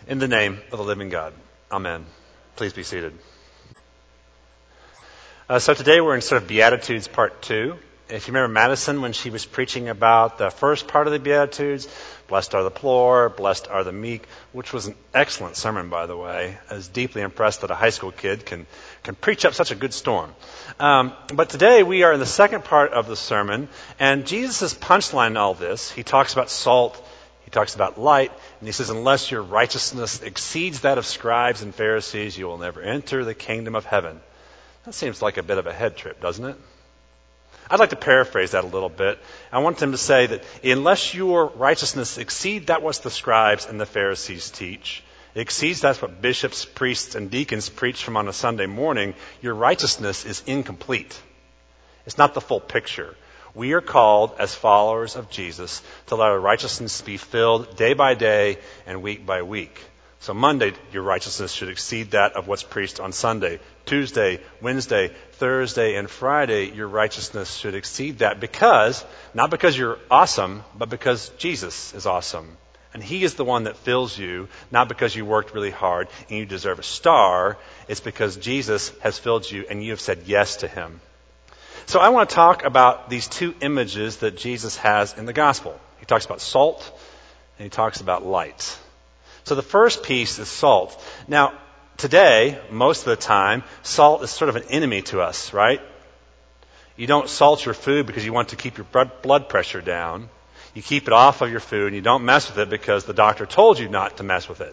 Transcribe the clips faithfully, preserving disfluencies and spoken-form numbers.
In the name of the living God. Amen. Please be seated. Uh, so today we're in sort of Beatitudes part two. If you remember Madison when she was preaching about the first part of the Beatitudes, blessed are the poor, blessed are the meek, which was an excellent sermon, by the way. I was deeply impressed that a high school kid can, can preach up such a good storm. Um, but today we are in the second part of the sermon, and Jesus' punchline in all this, he talks about salt, he talks about light, and he says, unless your righteousness exceeds that of scribes and Pharisees, you will never enter the kingdom of heaven. That seems like a bit of a head trip, doesn't it? I'd like to paraphrase that a little bit. I want him to say that unless your righteousness exceeds that what the scribes and the Pharisees teach, it exceeds that's what bishops, priests, and deacons preach from on a Sunday morning, your righteousness is incomplete. It's not the full picture. We are called, as followers of Jesus, to let our righteousness be filled day by day and week by week. So Monday, your righteousness should exceed that of what's preached on Sunday. Tuesday, Wednesday, Thursday, and Friday, your righteousness should exceed that because, not because you're awesome, but because Jesus is awesome. And He is the one that fills you, not because you worked really hard and you deserve a star. It's because Jesus has filled you and you have said yes to Him. So I want to talk about these two images that Jesus has in the gospel. He talks about salt and He talks about light. So the first piece is salt. Now, today, most of the time, salt is sort of an enemy to us, right? You don't salt your food because you want to keep your blood pressure down. You keep it off of your food and you don't mess with it because the doctor told you not to mess with it.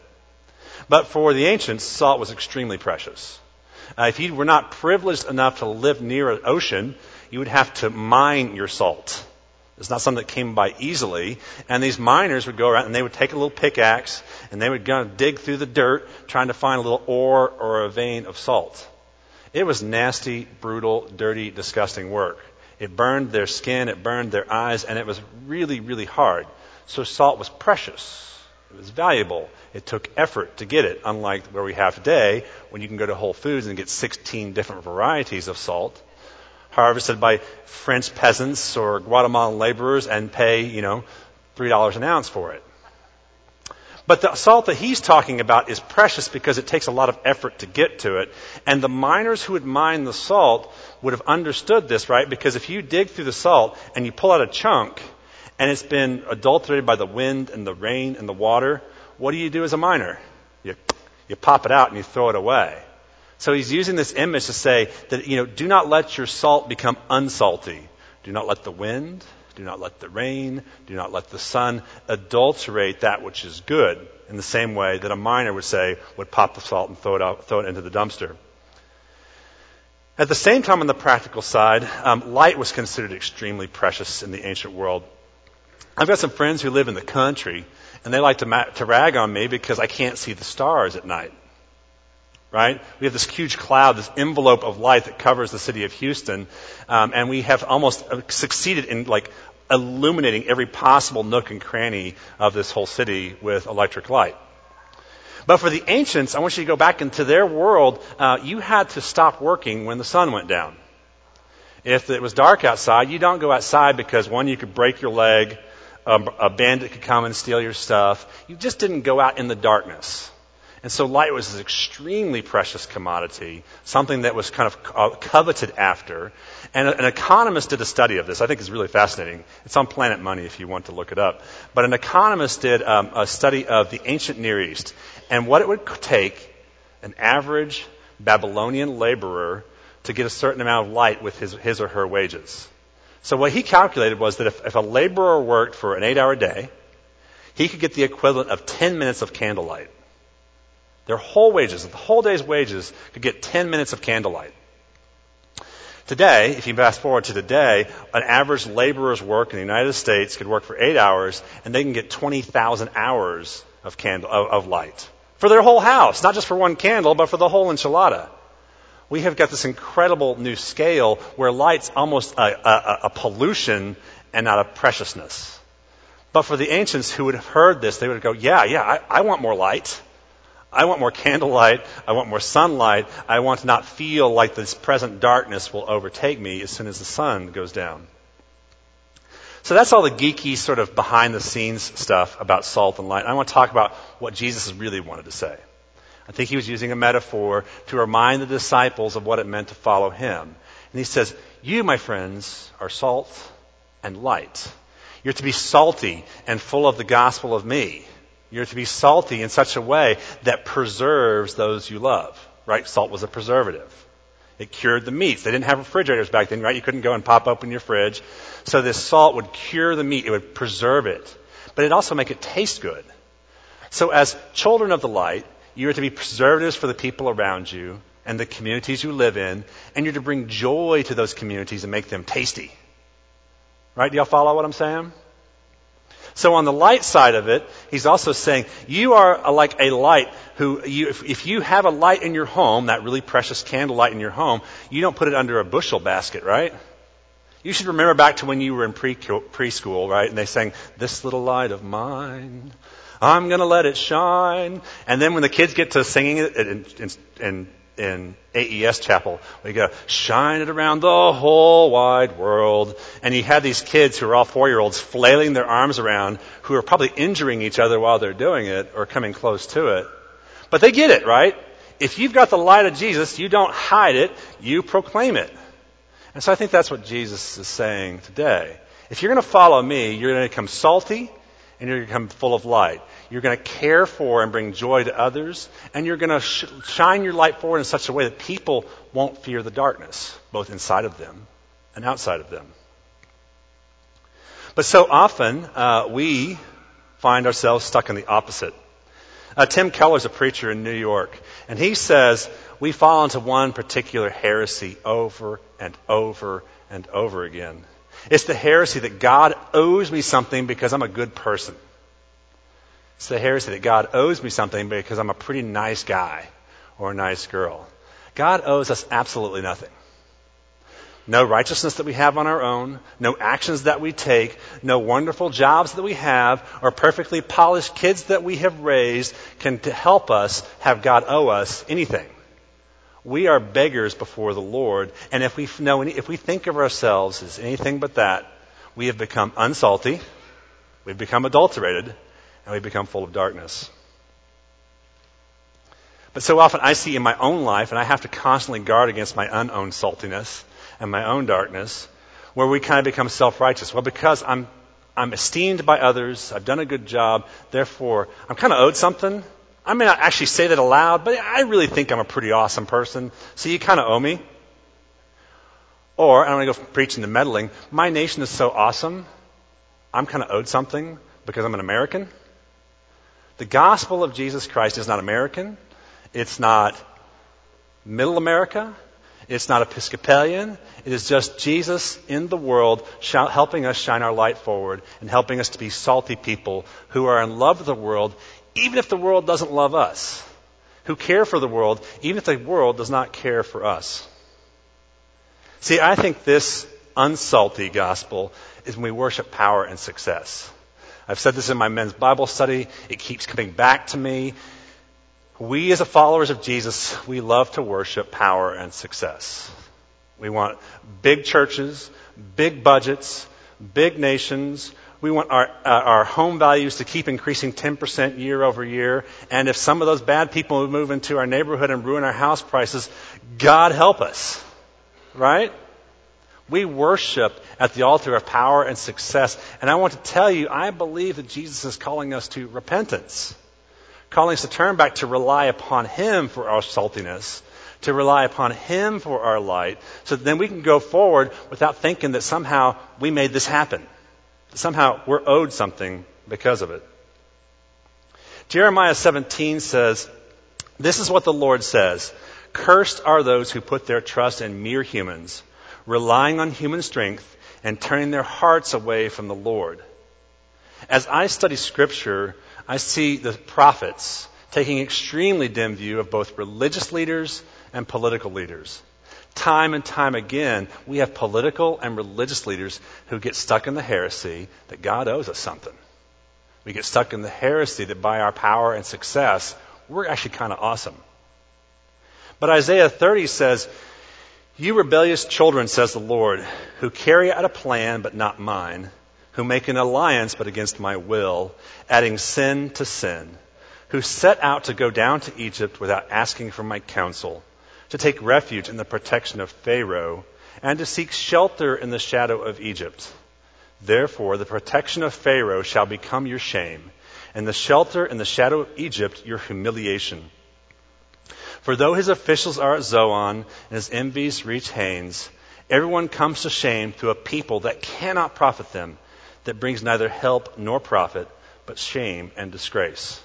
But for the ancients, salt was extremely precious. Uh, if you were not privileged enough to live near an ocean, you would have to mine your salt. It's not something that came by easily. And these miners would go around and they would take a little pickaxe and they would go and dig through the dirt trying to find a little ore or a vein of salt. It was nasty, brutal, dirty, disgusting work. It burned their skin, it burned their eyes, and it was really, really hard. So salt was precious. It was valuable. It took effort to get it, unlike where we have today, when you can go to Whole Foods and get sixteen different varieties of salt, harvested by French peasants or Guatemalan laborers and pay, you know, three dollars an ounce for it. But the salt that he's talking about is precious because it takes a lot of effort to get to it. And the miners who would mine the salt would have understood this, right? Because if you dig through the salt and you pull out a chunk and it's been adulterated by the wind and the rain and the water, what do you do as a miner? You, you pop it out and you throw it away. So he's using this image to say that, you know, do not let your salt become unsalty. Do not let the wind, do not let the rain, do not let the sun adulterate that which is good in the same way that a miner would say, would pop the salt and throw it out, throw it into the dumpster. At the same time, on the practical side, um, light was considered extremely precious in the ancient world. I've got some friends who live in the country, and they like to, ma- to rag on me because I can't see the stars at night. Right? We have this huge cloud, this envelope of light that covers the city of Houston, um, and we have almost succeeded in like illuminating every possible nook and cranny of this whole city with electric light. But for the ancients, I want you to go back into their world. Uh, you had to stop working when the sun went down. If it was dark outside, you don't go outside because, one, you could break your leg, um, a bandit could come and steal your stuff. You just didn't go out in the darkness. And so light was an extremely precious commodity, something that was kind of coveted after. And an economist did a study of this. I think it's really fascinating. It's on Planet Money if you want to look it up. But an economist did um, a study of the ancient Near East and what it would take an average Babylonian laborer to get a certain amount of light with his, his or her wages. So what he calculated was that if, if a laborer worked for an eight-hour day, he could get the equivalent of ten minutes of candlelight. Their whole wages, the whole day's wages, could get ten minutes of candlelight. Today, if you fast forward to today, an average laborer's work in the United States could work for eight hours, and they can get twenty thousand hours of candle of, of light for their whole house, not just for one candle, but for the whole enchilada. We have got this incredible new scale where light's almost a, a, a pollution and not a preciousness. But for the ancients who would have heard this, they would go, yeah, yeah, I, I want more light. I want more candlelight. I want more sunlight. I want to not feel like this present darkness will overtake me as soon as the sun goes down. So that's all the geeky sort of behind the scenes stuff about salt and light. I want to talk about what Jesus really wanted to say. I think he was using a metaphor to remind the disciples of what it meant to follow him. And he says, you, my friends, are salt and light. You're to be salty and full of the gospel of me. You're to be salty in such a way that preserves those you love, right? Salt was a preservative. It cured the meats. They didn't have refrigerators back then, right? You couldn't go and pop open your fridge. So this salt would cure the meat. It would preserve it. But it'd also make it taste good. So as children of the light, you are to be preservatives for the people around you and the communities you live in, and you're to bring joy to those communities and make them tasty. Right? Do y'all follow what I'm saying? So on the light side of it, he's also saying, you are like a light who, you, if, if you have a light in your home, that really precious candlelight in your home, you don't put it under a bushel basket, right? You should remember back to when you were in pre, preschool, right? And they sang, this little light of mine, I'm going to let it shine. And then when the kids get to singing it in, in, in, in A E S chapel, we go, shine it around the whole wide world. And you have these kids who are all four-year-olds flailing their arms around, who are probably injuring each other while they're doing it or coming close to it. But they get it, right? If you've got the light of Jesus, you don't hide it, you proclaim it. And so I think that's what Jesus is saying today. If you're going to follow me, you're going to become salty and you're going to become full of light. You're going to care for and bring joy to others, and you're going to sh- shine your light forward in such a way that people won't fear the darkness, both inside of them and outside of them. But so often, uh, we find ourselves stuck in the opposite. Uh, Tim Keller's a preacher in New York, and he says we fall into one particular heresy over and over and over again. It's the heresy that God owes me something because I'm a good person. It's the heresy that God owes me something because I'm a pretty nice guy or a nice girl. God owes us absolutely nothing. No righteousness that we have on our own, no actions that we take, no wonderful jobs that we have, or perfectly polished kids that we have raised can to help us have God owe us anything. We are beggars before the Lord, and if we know, if we think of ourselves as anything but that, we have become unsalty, we've become adulterated, and we become full of darkness. But so often I see in my own life, and I have to constantly guard against my unowned saltiness and my own darkness, where we kind of become self-righteous. Well, because I'm I'm esteemed by others, I've done a good job, therefore I'm kind of owed something. I may not actually say that aloud, but I really think I'm a pretty awesome person, so you kind of owe me. Or, I'm going to go from preaching to meddling, my nation is so awesome, I'm kind of owed something because I'm an American. The gospel of Jesus Christ is not American. It's not middle America. It's not Episcopalian. It is just Jesus in the world helping us shine our light forward and helping us to be salty people who are in love with the world, even if the world doesn't love us. Who care for the world, even if the world does not care for us. See, I think this unsalty gospel is when we worship power and success. I've said this in my men's Bible study. It keeps coming back to me. We as followers of Jesus, we love to worship power and success. We want big churches, big budgets, big nations. We want our, uh, our home values to keep increasing ten percent year over year. And if some of those bad people move into our neighborhood and ruin our house prices, God help us. Right? We worship at the altar of power and success. And I want to tell you, I believe that Jesus is calling us to repentance. Calling us to turn back to rely upon Him for our saltiness, to rely upon Him for our light, so that then we can go forward without thinking that somehow we made this happen. That somehow we're owed something because of it. Jeremiah seventeen says, this is what the Lord says, cursed are those who put their trust in mere humans, relying on human strength and turning their hearts away from the Lord. As I study Scripture, I see the prophets taking extremely dim view of both religious leaders and political leaders. Time and time again, we have political and religious leaders who get stuck in the heresy that God owes us something. We get stuck in the heresy that by our power and success, we're actually kind of awesome. But Isaiah thirty says, you rebellious children, says the Lord, who carry out a plan but not mine, who make an alliance but against my will, adding sin to sin, who set out to go down to Egypt without asking for my counsel, to take refuge in the protection of Pharaoh, and to seek shelter in the shadow of Egypt. Therefore, the protection of Pharaoh shall become your shame, and the shelter in the shadow of Egypt your humiliation. For though his officials are at Zoan, and his envies reach Hanes, everyone comes to shame through a people that cannot profit them, that brings neither help nor profit, but shame and disgrace.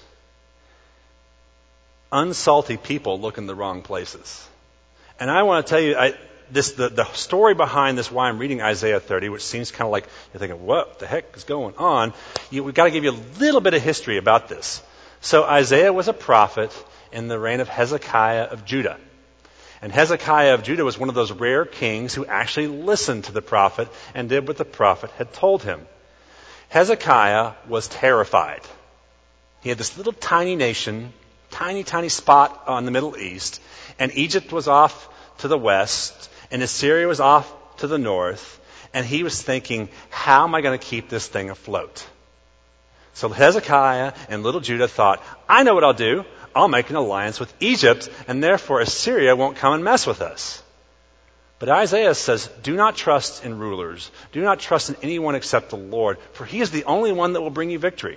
Unsalty people look in the wrong places. And I want to tell you, I, this the, the story behind this, why I'm reading Isaiah thirty, which seems kind of like you're thinking, what the heck is going on? You, we've got to give you a little bit of history about this. So Isaiah was a prophet in the reign of Hezekiah of Judah. And Hezekiah of Judah was one of those rare kings who actually listened to the prophet and did what the prophet had told him. Hezekiah was terrified. He had this little tiny nation, tiny, tiny spot on the Middle East, and Egypt was off to the west, and Assyria was off to the north, and he was thinking, how am I going to keep this thing afloat? So Hezekiah and little Judah thought, I know what I'll do. I'll make an alliance with Egypt, and therefore Assyria won't come and mess with us. But Isaiah says, do not trust in rulers. Do not trust in anyone except the Lord, for he is the only one that will bring you victory.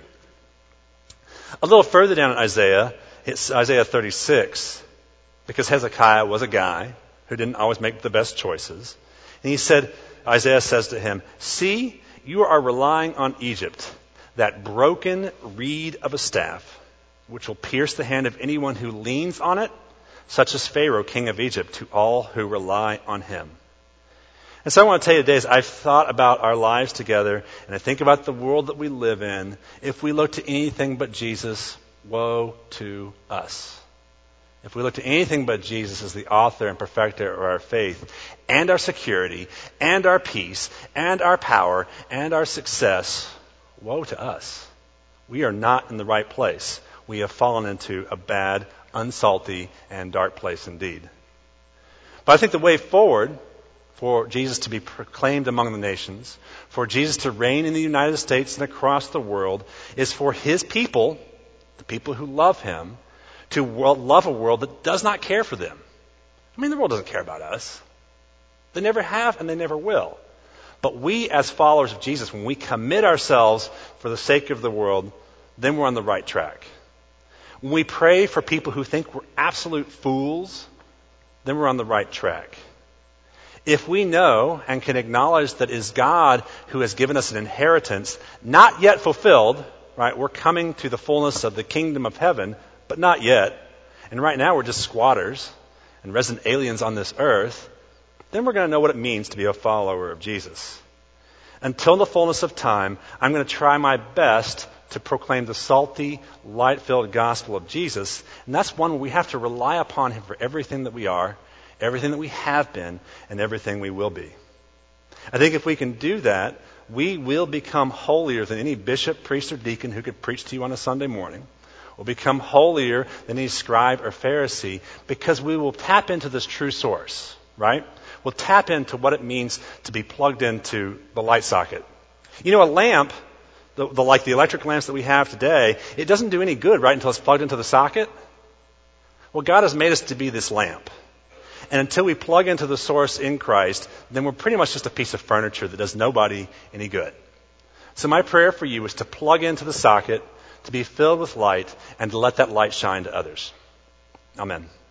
A little further down in Isaiah, it's Isaiah thirty-six, because Hezekiah was a guy who didn't always make the best choices. And he said, Isaiah says to him, see, you are relying on Egypt, that broken reed of a staff, which will pierce the hand of anyone who leans on it, such as Pharaoh, king of Egypt, to all who rely on him. And so I want to tell you today, as I've thought about our lives together, and I think about the world that we live in, if we look to anything but Jesus, woe to us. If we look to anything but Jesus as the author and perfecter of our faith, and our security, and our peace, and our power, and our success, woe to us. We are not in the right place. We have fallen into a bad, unsalty, and dark place indeed. But I think the way forward for Jesus to be proclaimed among the nations, for Jesus to reign in the United States and across the world, is for his people, the people who love him, to love a world that does not care for them. I mean, the world doesn't care about us. They never have and they never will. But we as followers of Jesus, when we commit ourselves for the sake of the world, then we're on the right track. When we pray for people who think we're absolute fools, then we're on the right track. If we know and can acknowledge that it is God who has given us an inheritance not yet fulfilled, right? We're coming to the fullness of the kingdom of heaven, but not yet. And right now we're just squatters and resident aliens on this earth. Then we're going to know what it means to be a follower of Jesus. Until the fullness of time, I'm going to try my best to proclaim the salty, light-filled gospel of Jesus. And that's one where we have to rely upon him for everything that we are, everything that we have been, and everything we will be. I think if we can do that, we will become holier than any bishop, priest, or deacon who could preach to you on a Sunday morning. We'll become holier than any scribe or Pharisee because we will tap into this true source, right? We'll tap into what it means to be plugged into the light socket. You know, a lamp, the, the, like the electric lamps that we have today, it doesn't do any good, right, until it's plugged into the socket. Well, God has made us to be this lamp. And until we plug into the source in Christ, then we're pretty much just a piece of furniture that does nobody any good. So my prayer for you is to plug into the socket, to be filled with light, and to let that light shine to others. Amen.